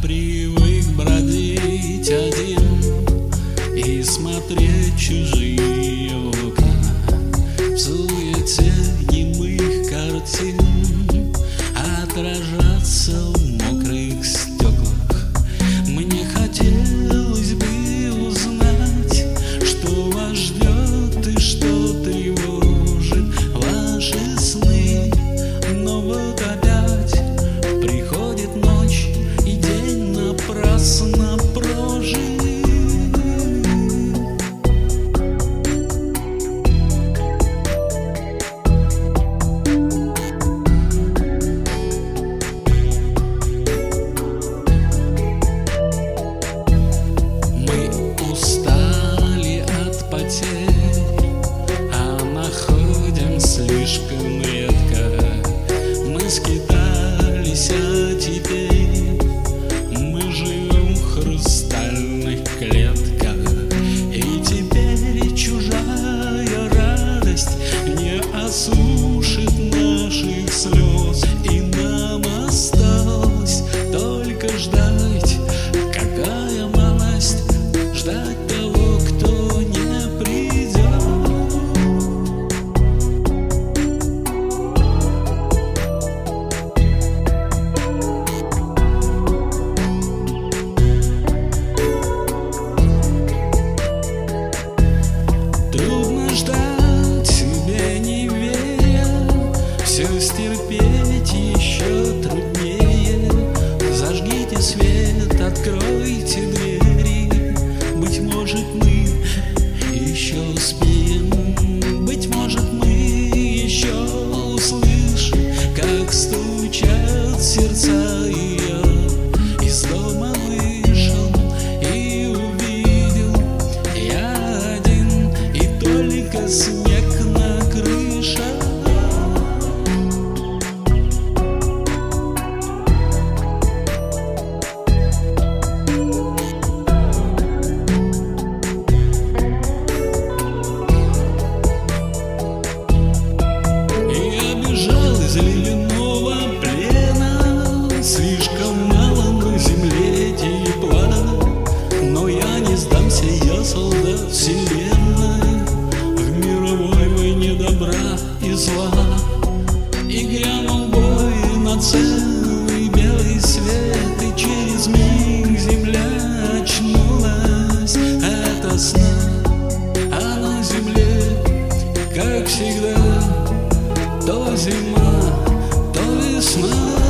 привык бродить один и смотреть чужие окна в суете немых картин, отражаться в мокрых стеклах. Мне хотелось бы узнать, что вас ждет и что тревожит ваши сны. Но вот опять приходит ночь, и день напрасно прожит. Слишком редко мы скитались, а теперь мы живем в хрустальных клетках. И теперь чужая радость не осушит наших слез, и нам осталось только ждать. Какая малость ждать того, кто не придет. Ждать себе не веря, все стерпеть еще труднее. Зажгите свет, откройте двери. Быть может, мы еще успеем, быть может, мы еще услышим, как стучат сердца ее. Из дома вышел и увидел я один, и только снег на крышах. Я бежал из ледяного плена, слишком мало на земле тепла. Но я не сдамся, я солдат вселенной, в мировой войне добра и зла. И грянул бой на целый белый свет, и через миг земля очнулась ото сна. А на земле, как всегда, то зима, то весна.